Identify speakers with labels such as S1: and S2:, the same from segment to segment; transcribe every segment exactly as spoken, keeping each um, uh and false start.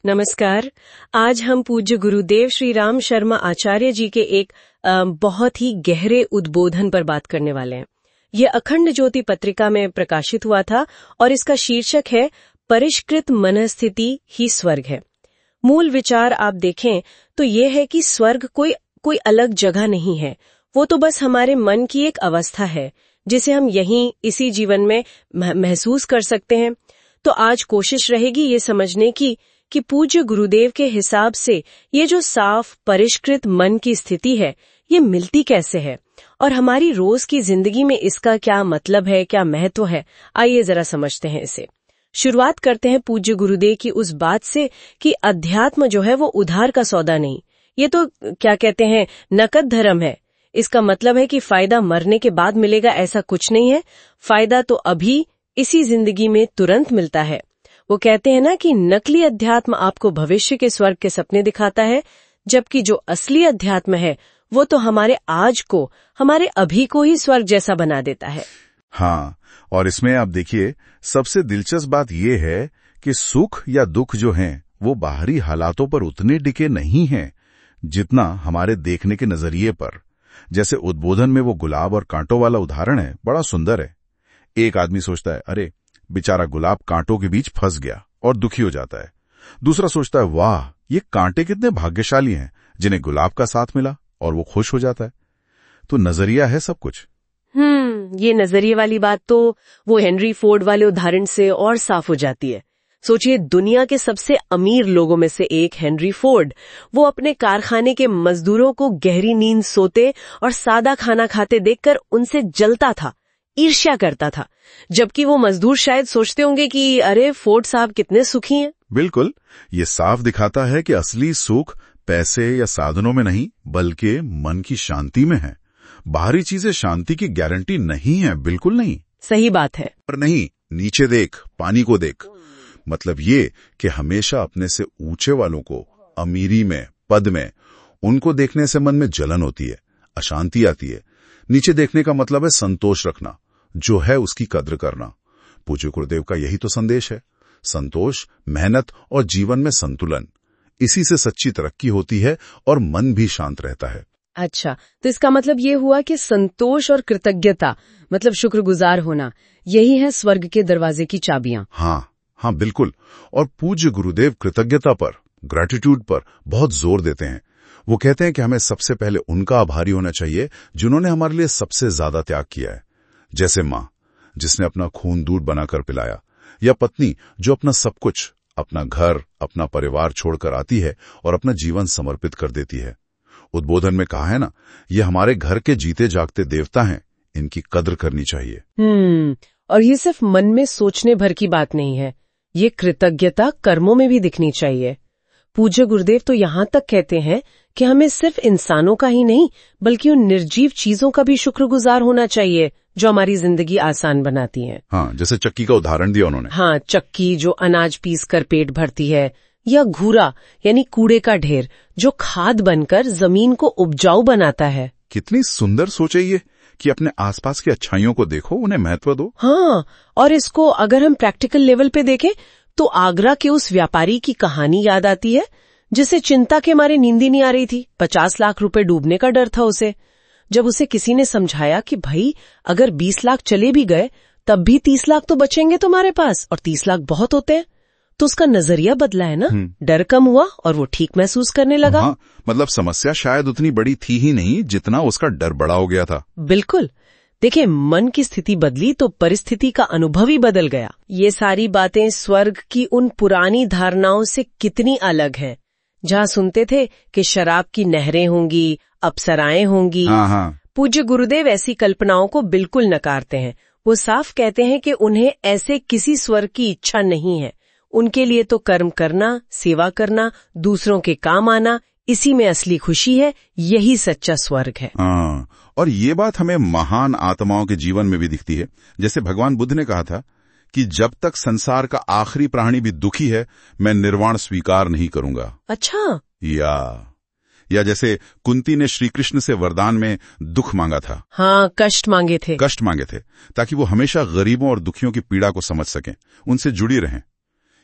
S1: नमस्कार। आज हम पूज्य गुरुदेव श्री राम शर्मा आचार्य जी के एक आ, बहुत ही गहरे उद्बोधन पर बात करने वाले हैं। ये अखंड ज्योति पत्रिका में प्रकाशित हुआ था और इसका शीर्षक है परिष्कृत मनस्थिति ही स्वर्ग है। मूल विचार आप देखें तो ये है कि स्वर्ग कोई कोई अलग जगह नहीं है, वो तो बस हमारे मन की एक अवस्था है जिसे हम यहीं इसी जीवन में महसूस कर सकते हैं। तो आज कोशिश रहेगी ये समझने की कि पूज्य गुरुदेव के हिसाब से ये जो साफ परिष्कृत मन की स्थिति है ये मिलती कैसे है और हमारी रोज की जिंदगी में इसका क्या मतलब है, क्या महत्व है। आइए जरा समझते हैं इसे। शुरुआत करते हैं पूज्य गुरुदेव की उस बात से कि अध्यात्म जो है वो उधार का सौदा नहीं, ये तो क्या कहते हैं नकद धर्म है। इसका मतलब है कि फायदा मरने के बाद मिलेगा, ऐसा कुछ नहीं है। फायदा तो अभी इसी जिंदगी में तुरंत मिलता है। वो कहते हैं ना कि नकली अध्यात्म आपको भविष्य के स्वर्ग के सपने दिखाता है, जबकि जो असली अध्यात्म है वो तो हमारे आज को, हमारे अभी को ही स्वर्ग जैसा बना देता है।
S2: हाँ, और इसमें आप देखिए सबसे दिलचस्प बात ये है कि सुख या दुख जो हैं वो बाहरी हालातों पर उतने टिके नहीं हैं जितना हमारे देखने के नजरिए पर। जैसे उद्बोधन में वो गुलाब और कांटों वाला उदाहरण है, बड़ा सुंदर है। एक आदमी सोचता है अरे बेचारा गुलाब कांटों के बीच फंस गया और दुखी हो जाता है। दूसरा सोचता है वाह ये कांटे कितने भाग्यशाली हैं जिन्हें गुलाब का साथ मिला, और वो खुश हो जाता है। तो नजरिया है सब कुछ।
S1: हम्म ये नजरिए वाली बात तो वो हेनरी फोर्ड वाले उदाहरण से और साफ हो जाती है। सोचिए, दुनिया के सबसे अमीर लोगों में से एक हेनरी फोर्ड, वो अपने कारखाने के मजदूरों को गहरी नींद सोते और सादा खाना खाते देखकर उनसे जलता था, ईर्ष्या करता था, जबकि वो मजदूर शायद सोचते होंगे कि अरे फोर्ड साहब कितने सुखी हैं।
S2: बिल्कुल, ये साफ दिखाता है कि असली सुख पैसे या साधनों में नहीं बल्कि मन की शांति में है। बाहरी चीजें शांति की गारंटी नहीं है, बिल्कुल नहीं।
S1: सही बात है।
S2: पर नहीं, नीचे देख, पानी को देख। मतलब ये कि हमेशा अपने से ऊंचे वालों को, अमीरी में, पद में, उनको देखने से मन में जलन होती है, अशांति आती है। नीचे देखने का मतलब है संतोष रखना, जो है उसकी कद्र करना। पूज्य गुरुदेव का यही तो संदेश है, संतोष, मेहनत और जीवन में संतुलन। इसी से सच्ची तरक्की होती है और मन भी शांत रहता है।
S1: अच्छा, तो इसका मतलब ये हुआ कि संतोष और कृतज्ञता, मतलब शुक्रगुजार होना, यही है स्वर्ग के दरवाजे की चाबियां।
S2: हाँ हाँ बिल्कुल। और पूज्य गुरुदेव कृतज्ञता पर, ग्रेटिट्यूड पर बहुत जोर देते हैं। वो कहते हैं कि हमें सबसे पहले उनका आभारी होना चाहिए जिन्होंने हमारे लिए सबसे ज्यादा त्याग किया है। जैसे माँ, जिसने अपना खून दूध बनाकर पिलाया, या पत्नी जो अपना सब कुछ, अपना घर, अपना परिवार छोड़कर आती है और अपना जीवन समर्पित कर देती है। उद्बोधन में कहा है ना, ये हमारे घर के जीते जागते देवता हैं, इनकी कद्र करनी चाहिए।
S1: हम्म और ये सिर्फ मन में सोचने भर की बात नहीं है, ये कृतज्ञता कर्मों में भी दिखनी चाहिए। पूज्य गुरुदेव तो यहाँ तक कहते हैं कि हमें सिर्फ इंसानों का ही नहीं बल्कि उन निर्जीव चीजों का भी शुक्रगुजार होना चाहिए जो हमारी जिंदगी आसान बनाती हैं।
S2: हाँ, जैसे चक्की का उदाहरण दिया उन्होंने।
S1: हाँ, चक्की जो अनाज पीस कर पेट भरती है, या घूरा यानी कूड़े का ढेर जो खाद बनकर जमीन को उपजाऊ बनाता है।
S2: कितनी सुंदर सोच है ये कि अपने आसपास की अच्छाइयों को देखो, उन्हें महत्व दो।
S1: हाँ, और इसको अगर हम प्रैक्टिकल लेवल पे देखें तो आगरा के उस व्यापारी की कहानी याद आती है जिसे चिंता के मारे नींद ही नहीं आ रही थी। पचास लाख रुपए डूबने का डर था उसे। जब उसे किसी ने समझाया कि भाई अगर बीस लाख चले भी गए तब भी तीस लाख तो बचेंगे तुम्हारे पास, और तीस लाख बहुत होते हैं, तो उसका नजरिया बदला है ना। डर कम हुआ और वो ठीक महसूस करने लगा।
S2: हाँ, मतलब समस्या शायद उतनी बड़ी थी ही नहीं जितना उसका डर बड़ा हो गया था।
S1: बिल्कुल। देखिए, मन की स्थिति बदली तो परिस्थिति का अनुभव ही बदल गया। ये सारी बातें स्वर्ग की उन पुरानी धारणाओं से कितनी अलग हैं, जहाँ सुनते थे कि शराब की नहरें होंगी, अप्सराएं होंगी।
S2: हाँ हाँ।
S1: पूज्य गुरुदेव ऐसी कल्पनाओं को बिल्कुल नकारते हैं। वो साफ कहते हैं कि उन्हें ऐसे किसी स्वर्ग की इच्छा नहीं है। उनके लिए तो कर्म करना, सेवा करना, दूसरों के काम आना, इसी में असली खुशी है, यही सच्चा स्वर्ग है।
S2: हाँ, और ये बात हमें महान आत्माओं के जीवन में भी दिखती है। जैसे भगवान बुद्ध ने कहा था कि जब तक संसार का आखिरी प्राणी भी दुखी है, मैं निर्वाण स्वीकार नहीं करूंगा।
S1: अच्छा।
S2: या या जैसे कुंती ने श्री कृष्ण से वरदान में दुख मांगा था।
S1: हाँ, कष्ट मांगे थे।
S2: कष्ट मांगे थे ताकि वो हमेशा गरीबों और दुखियों की पीड़ा को समझ सकें, उनसे जुड़ी रहें।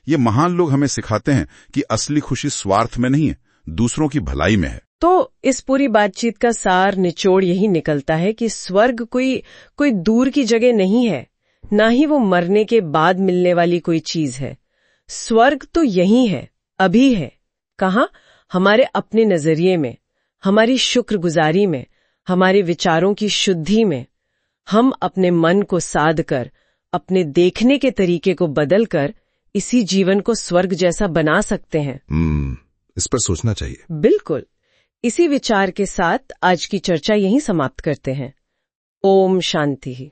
S2: ये महान लोग हमें सिखाते हैं कि असली खुशी स्वार्थ में नहीं है, दूसरों की भलाई में है।
S1: तो इस पूरी बातचीत का सार निचोड़ यही निकलता है कि स्वर्ग कोई कोई दूर की जगह नहीं है, ना ही वो मरने के बाद मिलने वाली कोई चीज है। स्वर्ग तो यही है, अभी है। कहाँ? हमारे अपने नजरिए में, हमारी शुक्रगुजारी में, हमारे विचारों की शुद्धि में। हम अपने मन को साध कर, अपने देखने के तरीके को बदल कर इसी जीवन को स्वर्ग जैसा बना सकते हैं।
S3: हम्म, इस पर सोचना चाहिए।
S1: बिल्कुल। इसी विचार के साथ आज की चर्चा यहीं समाप्त करते हैं। ओम शांति।